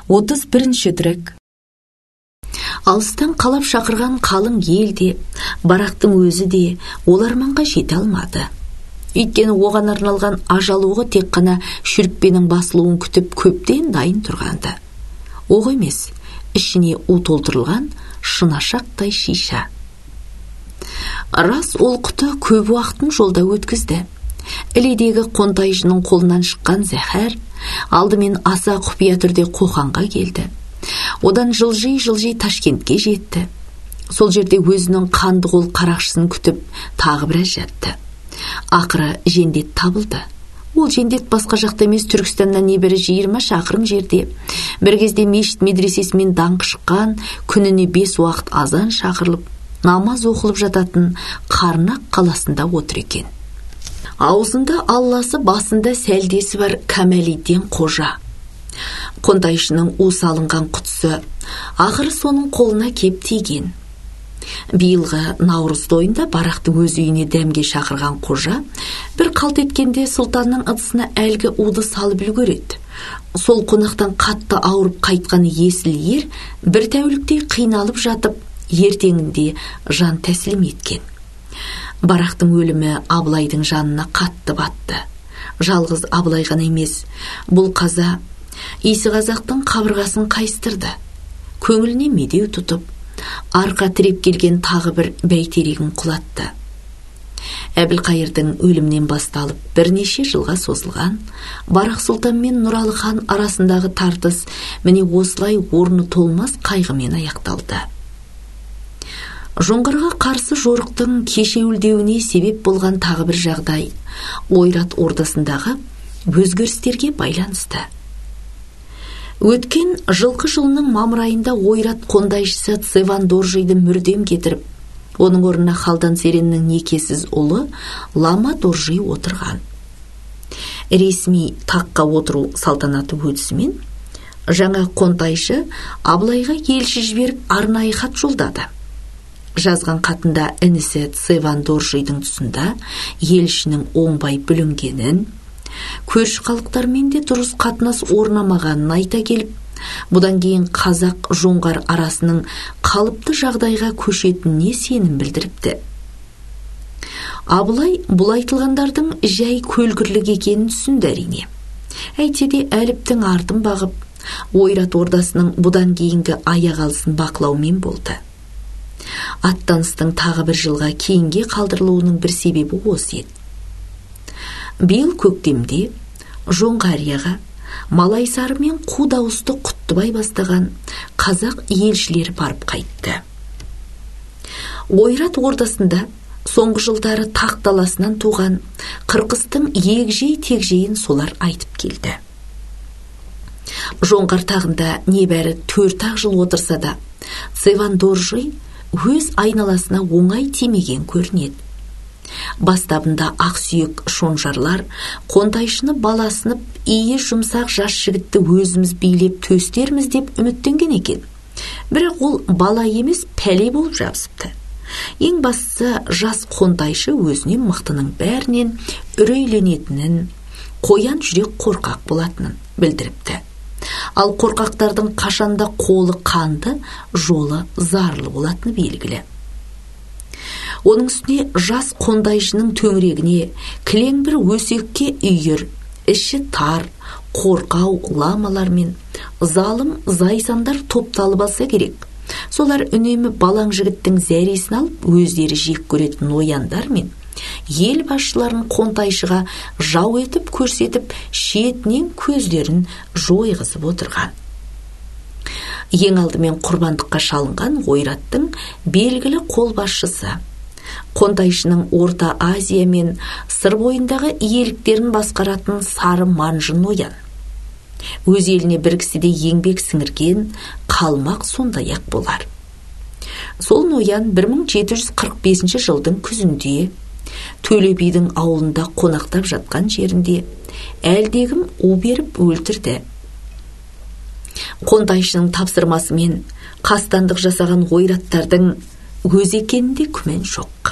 31 түрек. Алыстан қалап шақырған қалың ел де, барақтың өзі де ол арманға жете алмады. Өйткені оған арналған ажал оғы тек қана шүріппенің басылуын күтіп көптен дайын тұрғанды. Оғы емес, ішіне у толтырылған шынашақтай шиша. Рас ол құты көп уақытын жолда өткізді. Іледегі қонтайшының қолынан шыққан зәһәр алдымен аса құпия түрде Қоқанға келді. Одан жылжи Ташкентке жетті. Сол жерде өзінің қанды қол қарақшысын күтіп тағы біраз жатты. Ақыры жендет табылды. Ол жендет басқа жақта емес, Түркістаннан небәрі 20 шақырым жерде. Бір кезде мешіт медресесімен даңқы шыққан, күніне 5 уақыт азан шақырылып, намаз оқылып жататын Қарнақ қаласында отыр екен. Аузында алласы, басында сәлдесі бар Кәмәлиддин қожа. Қонтайшының у салынған құтысы ақыры соның қолына кеп тиген. Биылғы Наурыз тойында барақты өз үйіне дәмге шақырған қожа бір қалт еткенде сұлтанның ыдысына әлгі уды салып үлгереді. Сол қонақтан қатты ауырып қайтқан есіл ер бір тәуліктей қиналып жатып, ертеңінде жан тәсілім еткен. Барақтың өлімі Абылайдың жанына қатты батты. Жалғыз Абылай ғана емес, бұл қаза Иісі қазақтың қабырғасын қайыстырды. Көңіліне медеу тұтып, арқа тіреп келген тағы бір бәйтерегін құлатты. Әбілқайырдың өлімнен басталып бірнеше жылға созылған Барақ сұлтан мен Нұралы хан арасындағы тартыс міне осылай орны толмас қайғымен аяқталды. Жоңғарға қарсы жорықтың кешеуілдеуіне себеп болған тағы бір жағдай Ойрат ордасындағы өзгерістерге байланысты. Өткен жылқы жылының мамыр айында Ойрат қондайшысы Цеван Доржиді мүрдем кетіріп, оның орнына Халдан Сереннің некесіз ұлы Лама Доржи отырған. Ресми таққа отыру салтанаты өтісімен, жаңа қондайшы Абылайға елші жіберіп арнайы хат жолдады. Жазған хатында інісі Цеван Доржидің тұсында елшінің оңбай бүлінгенін, көрші халықтармен де дұрыс қатынас орнамағанын айта келіп, бұдан кейін қазақ жоңғар арасының қалыпты жағдайға көшетініне сенім білдіріпті. Абылай бұл айтылғандардың жай көлгірлік екенін түсінді әрине. Әйтсе де әліптің артын бағып, Ойрат ордасының бұдан кейінгі аяқ алысын бақылаумен болды. Аттаныстың тағы бір жылға кейінге қалдырылуының бір себебі осы еді. Биыл көктемде Жоңғарияға Малайсары мен Қу дауысты Құттыбай бастаған қазақ елшілері барып қайтты. Ойрат ордасында соңғы жылдары тақ таласынан туған қырқыстың егжей-тегжейін солар айтып келді. Жоңғар тағында небәрі 4 жыл отырса да, Цеван Доржи өз айналасына оңай тимеген көрінеді. Бастабында ақсүйек шонжарлар қонтайшыны баласынып, ие жұмсақ жас жігітті өзіміз билеп төстерміз деп үміттенген екен. Бірақ ол бала емес, пәле болып жабысыпты. Ең бастысы жас қонтайшы өзіне мықтының бәрінен үрейленетінін, қоян жүрек қорқақ болатынын білдіріпті. Ал қорқақтардың қашанда қолы қанды, жолы зарлы болатыны белгілі. Оның үстіне жас қондайшының төңірегіне кілең бір өсекке үйір, іші тар, қорқау ламалар мен залым зайсандар топталып алса керек. Солар үнемі балаң жігіттің зәресін алып, өздері жек көретін нояндар мен ел басшыларын қонтайшыға жау етіп көрсетіп, шетінен көздерін жойғызып отырған. Ең алдымен құрбандыққа шалынған Ойраттың белгілі қолбасшысы, қонтайшының Орта Азия мен сыр бойындағы иеліктерін басқаратын Сары Манжы ноян. Өз еліне бір кісіде еңбек сіңірген қалмақ сондай-ақ болар. Сол ноян 1745 жылдың күзінде Төле бидің ауылында қонақтап жатқан жерінде әлдегім у беріп өлтірді. Қонтайшының тапсырмасымен қастандық жасаған ойраттардың өз екенінде күмән жоқ.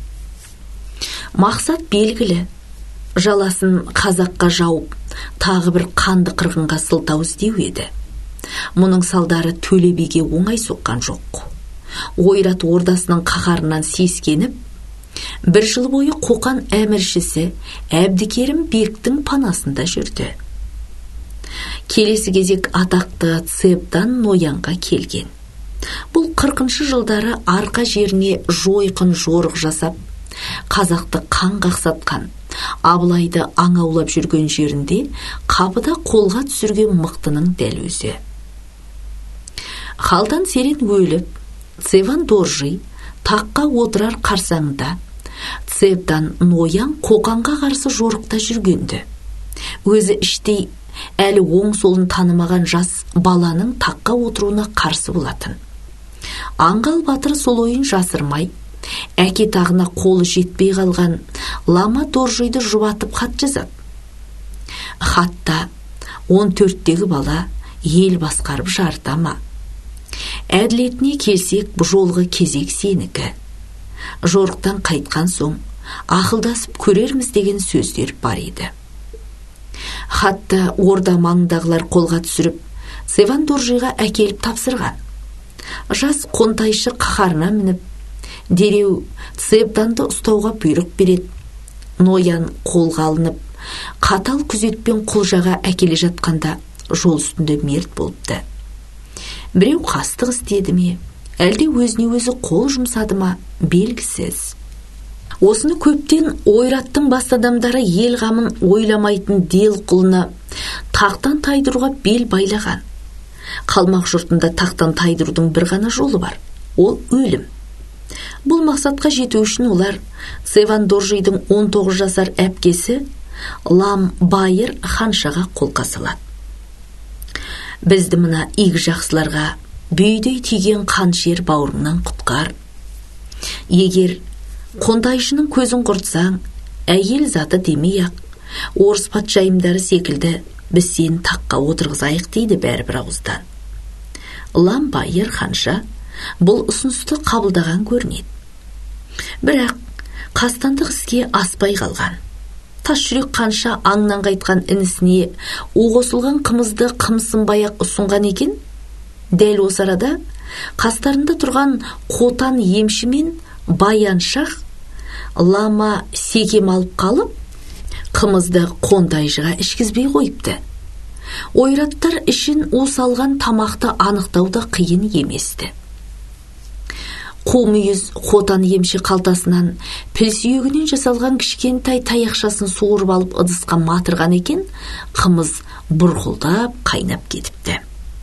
Мақсат белгілі, жаласын қазаққа жауып, тағы бір қанды қырғынға сылтау іздеу еді. Мұның салдары Төле биге оңай соққан жоқ. Ойрат ордасының қаһарынан сескеніп, бір жыл бойы Қоқан әміршісі Әбдікерім бектің панасында жүрді. Келесі кезек атақты Цевдан Ноянға келген. Бұл 40-шы жылдары арқа жеріне жойқын жорық жасап, қазақты қан қақсатқан, Абылайды аң аулап жүрген жерінде қапыда қолға түсірген мықтының дәл өзі. Халдан Серен өліп, Цеван Доржи таққа отырар қарсаңында Цевдан Ноян Қоқанға қарсы жорықта жүргенді. Өзі іштей әлі оң солын танымаған жас баланың таққа отыруына қарсы болатын. Аңғал батыр сол ойын жасырмай, әке тағына қолы жетпей қалған Лама Доржиды жұбатып хат жазады. Хатта 14-тегі бала ел басқарып жартама. Әділетіне келсек, бұл жолғы кезек сенікі. Жорықтан қайтқан соң ақылдасып көрерміз деген сөздер бар еді. Хатты орда маңындағылар қолға түсіріп, Цеван Доржиға әкеліп тапсырған. Жас қонтайшы қаһарына мініп, дереу Цевданды ұстауға бұйрық береді. Ноян қолға алынып, қатал күзетпен құлжаға әкеле жатқанда жол үстінде мерт болыпты. Біреу қастық істеді ме, әлде өзіне өзі қол жұмсады ма, белгісіз. Осыны көптен ойраттың бас адамдары ел қамын ойламайтын дел құлына тақтан тайдыруға бел байлаған. Қалмақ жұртында тақтан тайдырудың бір ғана жолы бар, ол өлім. Бұл мақсатқа жету үшін олар Цеван Доржидің 19 жасар әпкесі Лам Байыр ханшаға қолқа салады. Бізді мына игі жақсыларға бүйдей тиген қаншер бауырыңнан құтқар. Егер қонтайшының көзін құртсаң, әйел заты демей-ақ, орыс патшайымдары секілді біз сені таққа отырғызайық дейді бәрібір ауыздан. Лам Байыр ханша бұл ұсынысты қабылдаған көрінеді. Бірақ қастандық іске аспай қалған. Тас жүрек қанша аңнан қайтқан інісіне оғосылған қымызды қымсынбай-ақ ұсынған екен. Дәл осы арада қастарында тұрған Қотан емші мен Баяншах Лама секем алып қалып, қымызды Қонтайшыға ішкізбей қойыпты. Ойраттар ішін осалған тамақты анықтауда қиын еместі. Қомүйіз Қотан емші қалтасынан піл сүйегінен жасалған кішкентай таяқшасын суырып алып ыдысқа матырған екен, қымыз бұрқылдап қайнап кетіпті.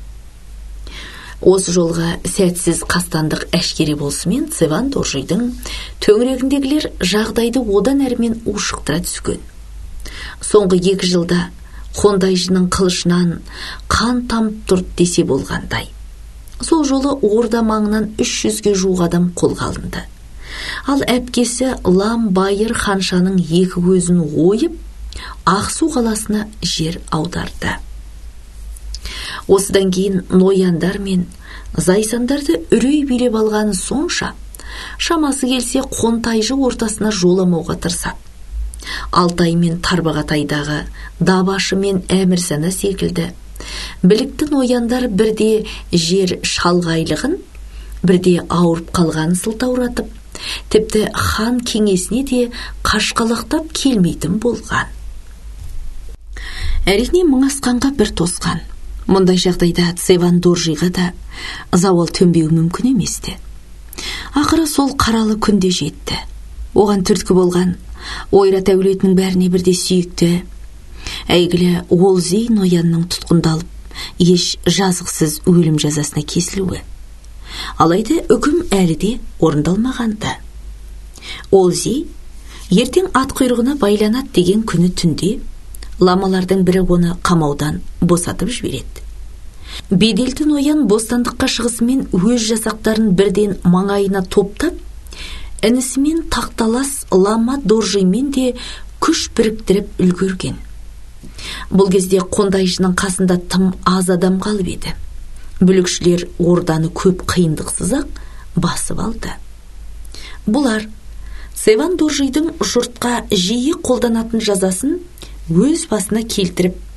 Осы жолға сәтсіз қастандық әшкере болсымен, Цеван Доржидің төңірегіндегілер жағдайды одан әрмен ушықтыра түскен. Соңғы 2 жылда Қондайшының қылышынан қан тамып тұрды десе болғандай. Сол жолы орда маңынан 300-ге жуық адам қолға алынды. Ал әпкесі Лам Байыр ханшаның 2 көзін ойып, Ақсу қаласына жер аударды. Осыдан кейін нояндар мен зайсандарды үрей билеп алғаны сонша, шамасы келсе Қонтайжы ортасына жоламауға тырысады. Алтай мен Тарбағатайдағы Дабашы мен Әмірсана секілді білікті нояндар бірде жер шалғайлығын, бірде ауырып қалғанын сылтауратып, тіпті хан кеңесіне де қашқалақтап келмейтін болған. Әрине мұңасқанға бір тосқан. Мұндай жағдайда Цеван Доржиға да зауал төнбеу мүмкін еместі. Ақыры сол қаралы күнде жетті. Оған түрткі болған Ойрат әулетінің бәріне бірде сүйікті, әйгілі Олзей Ноянның тұтқындалып, еш жазықсыз өлім жазасына кесілуі. Алайда үкім әлі де орындалмағанды. Олзей ертең ат құйрығына байланат деген күні түнде ламалардың бірі оны қамаудан босатып жібереді. Беделді Ноян бостандыққа шығысымен өз жасақтарын бірден маңайына топтап, інісімен тақталас Лама Доржимен де күш біріктіріп үлгерген. Бұл кезде Қондайшының қасында тым аз адам қалып еді. Бүлікшілер орданы көп қиындықсыз-ақ басып алды. Бұлар Цеван Доржидің жұртқа жиі қолданатын жазасын өз басына келтіріп,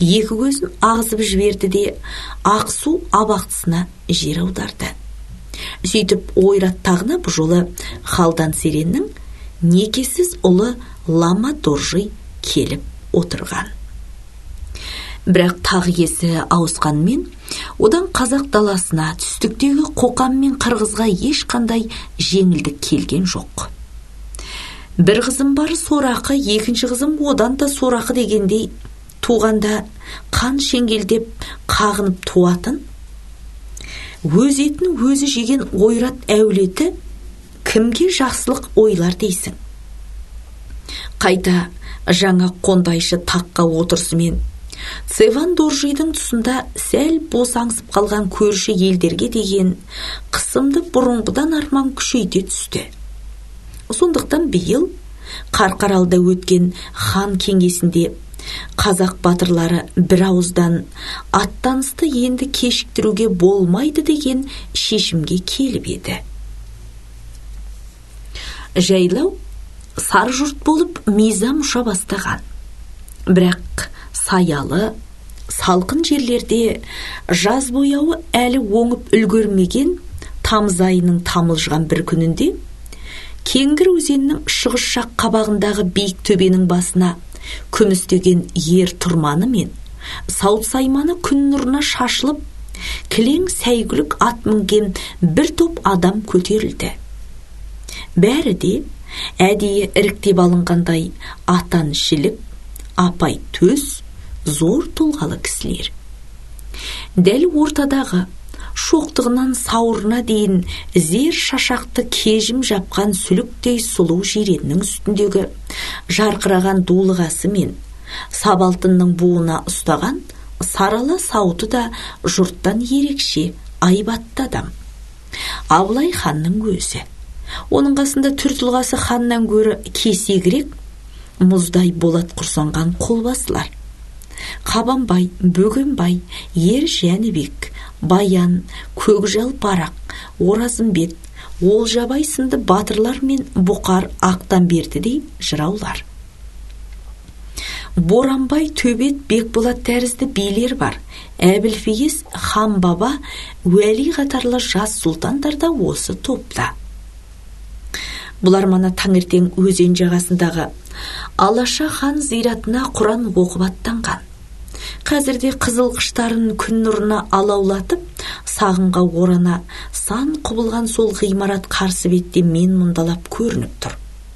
екі көзін ағызып жіберді де Ақсу абақтысына жер аударды. Сөйтіп ойрат тағына бұл жолы Халдан Сереннің некесіз ұлы Лама Доржи келіп отырған. Бірақ тақ иесі ауысқанмен, одан қазақ даласына түстіктегі Қоқан мен Қырғызға ешқандай жеңілдік келген жоқ. Бір қызым бар сорақы, екінші қызым одан да сорақы дегендей, туғанда қан шеңгелдеп қағынып туатын, өз етін өзі жеген ойрат әулеті кімге жақсылық ойлар дейсің? Қайта жаңа қондайшы таққа отырысымен Цеван Доржидың тұсында сәл босаңсып қалған көрші елдерге деген қысымды бұрынғыдан арман күшейте түсті. Сондықтан биыл Қарқаралыда өткен хан кеңесінде қазақ батырлары бір ауыздан аттанысты енді кешіктіруге болмайды деген шешімге келіп еді. Жайлау сары жұрт болып мизам ұша бастаған. Бірақ саялы, салқын жерлерде жаз бояуы әлі оңып үлгермеген тамыз айының тамылжыған бір күнінде Кеңгір өзенінің шығыс жақ қабағындағы биік төбенің басына күмістеген ер тұрманы мен сауыт сайманы күн нұрына шашылып, кілең сәйгүлік ат мінген бір топ адам көтерілді. Бәрі де әдейі іріктеп алынғандай атаншілік, апай төс, зор тұлғалы кісілер. Дәл ортадағы шоқтығынан сауырына дейін зер шашақты кежім жапқан сүліктей сұлу жиреннің үстіндегі жарқыраған дулығасы мен сабалтынның буына ұстаған сарала сауыты да жұрттан ерекше айбатты адам. Абылай ханның өзі. Оның қасында түр-тұлғасы ханнан гөрі кесегірек, мұздай болат құрсанған қолбасылар. Қабанбай, Бөгенбай, Ер Жәнібек, Баян, Көкжал Барақ, Оразымбет, Олжабай сынды батырлар мен Бұқар Ақтанбердідей жыраулар. Боранбай, Төбет, Бекболат тәрізді билер бар. Әбілфейіз, хан баба, уәли қатарлы жас сұлтандар да осы топта. Бұлар мана таңертең өзен жағасындағы Алаша хан зиратына Құран оқып аттанған. Қазірде қызыл қыштарын күн нұрына алаулатып, сағынға орана сан құбылған сол ғимарат қарсы бетте мен мұндалап көрініп тұр.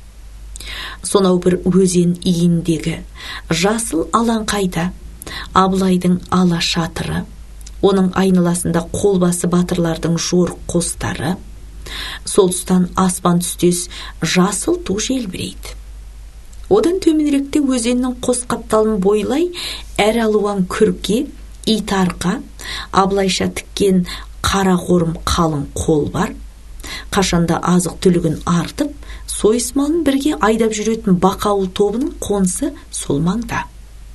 Сонау бір өзен иіндегі жасыл алаңқайда Абылайдың ала шатыры, оның айналасында қолбасы батырлардың жорық қостары, сол тұстан аспан түстес жасыл ту желбірейді. Одан төменіректе өзеннің қос қапталын бойлай әр алуан күрке, итарқа, Абылайша тіккен қара қорым қалың қол бар. Қашанда азық түлігін артып, сойыс малын бірге айдап жүретін бақауыл тобының қонысы сол маңда.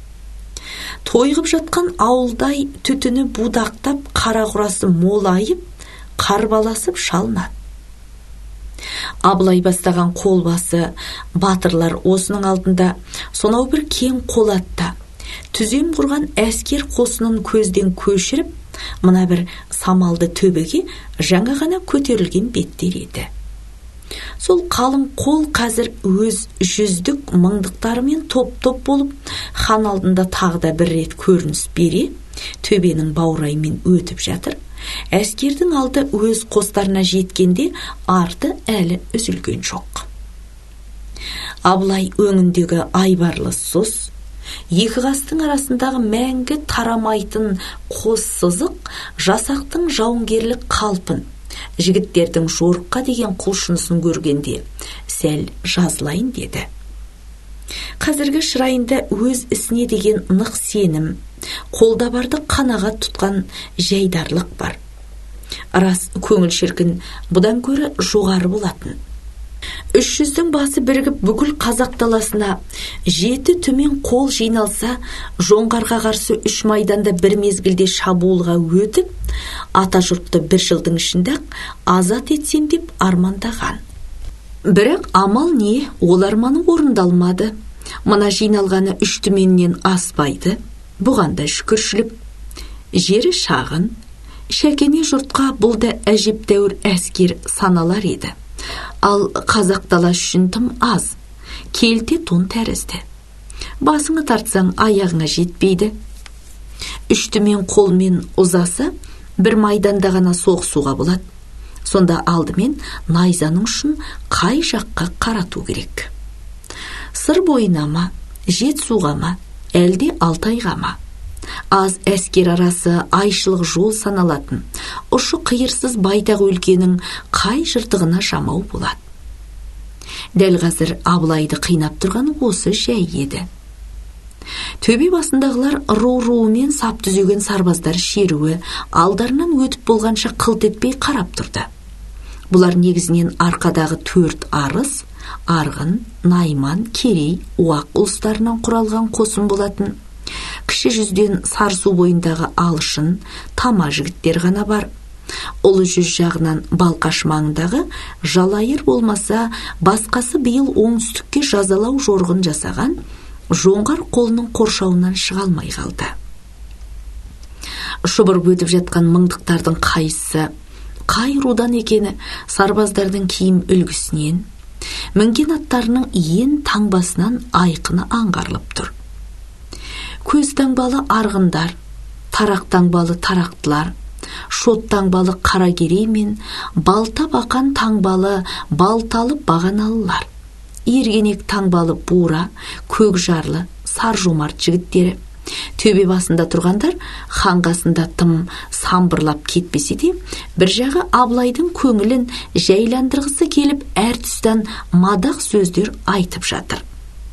Тойғып жатқан ауылдай түтіні будақтап, қара құрасы молайып, қарбаласып шалынады. Абылай бастаған қолбасы батырлар осының алдында сонау бір кең қолатта түзем құрған әскер қосынын көзден көшіріп, мына бір самалды төбеге жаңа ғана көтерілген беттер еді. Сол қалың қол қазір өз жүздік мыңдықтарымен топ-топ болып, хан алдында тағда бір рет көрініс бере, төбенің баурайымен өтіп жатыр. Әскердің алды өз қостарына жеткенде арты әлі үзілген жоқ. Абылай өңіндегі айбарлы сұс, екі қастың арасындағы мәңгі тарамайтын қос сызық, жасақтың жауынгерлік қалпын, жігіттердің жорыққа деген құлшынысын көргенде сәл жазылайын деді. Қазіргі шырайында өз ісіне деген нық сенім, қолда барды қанағат тұтқан жайдарлық бар. Рас көңіл шіркін бұдан көрі жоғары болатын. 300-дің басы бірігіп бүкіл қазақ даласына 7 түмен қол жиналса, жоңғарға қарсы 3 майданда бір мезгілде шабуылға өтіп, ата жұртты бір жылдың ішінде азат етсем деп армандаған. Бірақ амал не, ол арманы орындалмады. Мына жиналғаны 3 түменнен аспайды. Бұған да шүкіршілік. Жері шағын, шәкене жұртқа бұл да әжептәуір әскер саналар еді. Ал қазақ даласы үшін тым аз, келте тон тәрізді. Басыңы тартсаң аяғыңа жетпейді. Үштімен қолмен ұзасы бір майданда ғана соғысуға болады. Сонда алдымен найзаның ұшын қай жаққа қарату керек. Сыр бойына ма, Жетісуға ма, әлде Алтайға ма? Аз әскер арасы айшылық жол саналатын, ұшы қиырсыз байтақ өлкенің қай жыртығына жамау болады. Дәл қазір Абылайды қинап тұрған осы жай еді. Төбе басындағылар ру-руымен сап түзеген сарбаздар шеруі алдарынан өтіп болғанша қылт етпей қарап тұрды. Бұлар негізінен арқадағы 4 арыс, Арғын, Найман, Керей, Уақ ұлыстарынан құралған қосын болатын. Кіші жүзден Сарсу бойындағы Алшын, Тама жігіттер ғана бар. Ұлы жүз жағынан Балқаш маңындағы Жалайыр болмаса, басқасы биыл оңтүстікке жазалау жорғын жасаған жоңғар қолының қоршауынан шыға алмай қалды. Шұбырып өтіп жатқан мыңдықтардың қайсысы, қай рудан екені сарбаздардың киім үлгісінен, мінген аттарының ең таңбасынан айқыны аңғарылып тұр. Көз таңбалы арғындар, тарақ таңбалы тарақтылар, шот таңбалы қарагерей мен балта бақан таңбалы балталы бағаналылар, ергенек таңбалы бура, көк жарлы, сар жомарт жігіттері. Төбе басында тұрғандар хан қасында тым самбырлап кетпесе де, бір жағы Абылайдың көңілін жайландырғысы келіп әр тұстан мадақ сөздер айтып жатыр.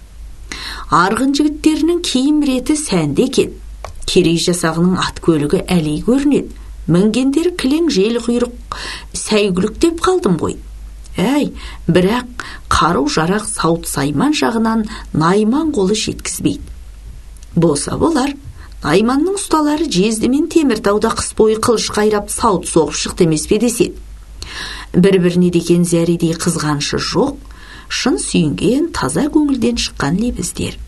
Арғын жігіттерінің киім реті сәнді екен. Керей жасағының ат көлігі әлей көрінеді. Мінгендері кілең жел құйрық сәйгүлік деп қалдым ғой. Әй, бірақ қару жарақ саут сайман жағынан Найман қолы жеткізбейді. Болса болар, Найманның ұсталары Жезді мен Теміртауда қыс бойы қылыш қайрап саут соғып шықты емес пе деседі. Бір-біріне деген зәредей қызғанышы жоқ, шын сүйінген таза көңілден шыққан лебіздер.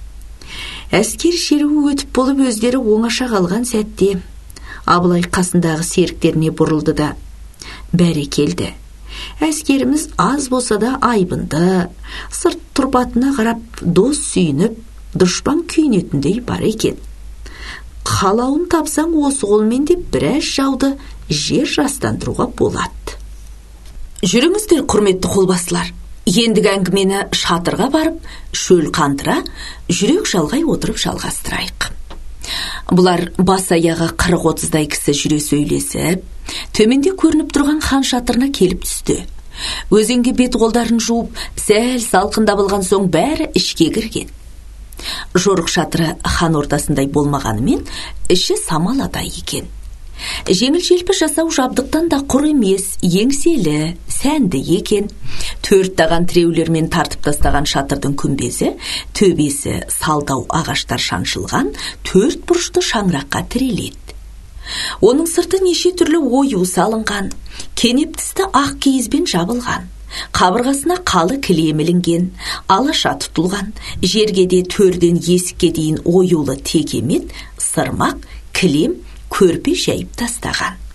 Әскер шеруі өтіп болып өздері оңаша қалған сәтте Абылай қасындағы серіктеріне бұрылды да: бәрекелді, әскеріміз аз болса да айбынды, сырт тұрпатына қарап дос сүйініп, дұшпан күйінетіндей бар екен. Қалауын тапсаң осы қолмен деп біраз жауды жер жастандыруға болады. Жүріңіздер, құрметті қолбасылар. Ендігі әңгімені шатырға барып, шөл қандыра, жүрек жалғай отырып жалғастырайық. Бұлар бас аяғы 40-30 кісі жүре сөйлесіп, төменде көрініп тұрған хан шатырына келіп түсті. Өзенге бет қолдарын жуып, сәл салқында болған соң бәрі ішке кірген. Жорық шатыры хан ортасындай болмағанымен, іші самаладай екен. Жеңіл-желпі жасау жабдықтан да құр емес, еңселі, сәнді екен. 4 таған тіреулермен тартып тастаған шатырдың күмбезі, төбесі салдау ағаштар шаншылған 4 бұрышты шаңыраққа тіреледі. Оның сырты неше түрлі ою салынған, кенептісті ақ киізбен жабылған. Қабырғасына қалы кілем ілінген, алаша тұтылған, жерге де төрден есікке дейін оюлы текемет, сырмақ, кілем, көрпе жайып тастаған.